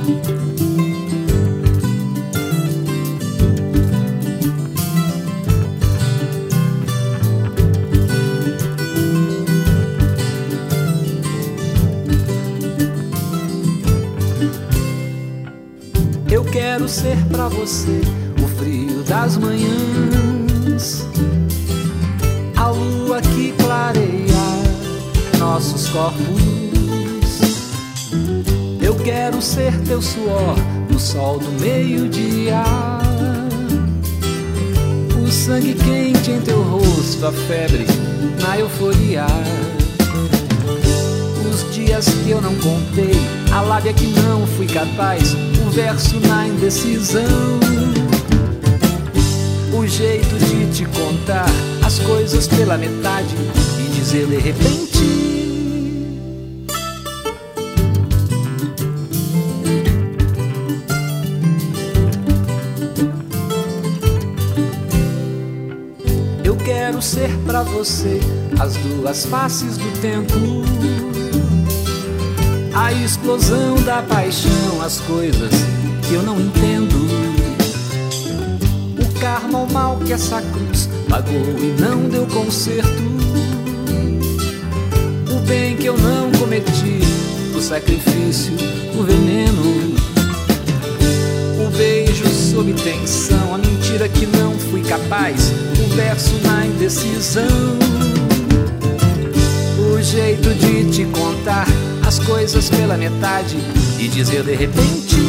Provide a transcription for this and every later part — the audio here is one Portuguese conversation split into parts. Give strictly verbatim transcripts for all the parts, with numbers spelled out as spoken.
Eu quero ser pra você o frio das manhãs, a lua que clareia nossos corpos. Eu quero ser teu suor no sol do meio-dia, o sangue quente em teu rosto, a febre na euforia. Os dias que eu não contei, a lábia que não fui capaz, o verso na indecisão, o jeito de te contar as coisas pela metade e dizer de repente: eu quero ser pra você as duas faces do tempo, a explosão da paixão, as coisas que eu não entendo, o karma, o mal que essa cruz pagou e não deu conserto, o bem que eu não cometi, o sacrifício, o veneno, o beijo sob tensão, a mentira que não fui capaz, o verso na indecisão, o jeito de te contar as coisas pela metade e dizer de repente: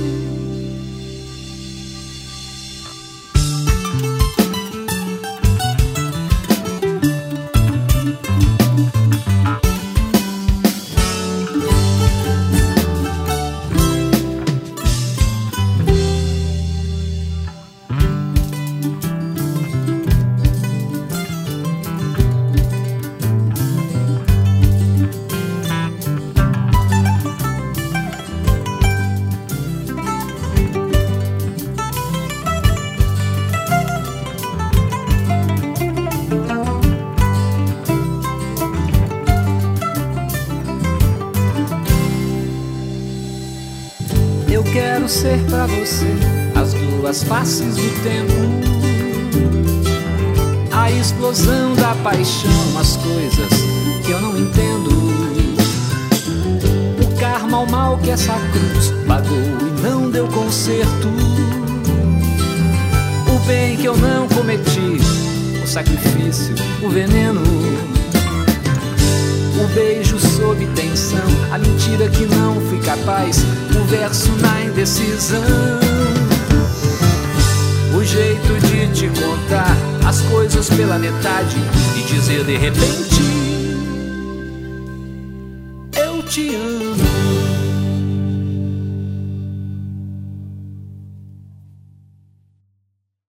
eu quero ser pra você as duas faces do tempo, a explosão da paixão, as coisas que eu não entendo, o karma, o mal que essa cruz pagou e não deu conserto, o bem que eu não cometi, o sacrifício, o veneno, o beijo sob tensão, a mentira que não fui capaz, o verso na indecisão, o jeito de te contar as coisas pela metade e dizer de repente: eu te amo.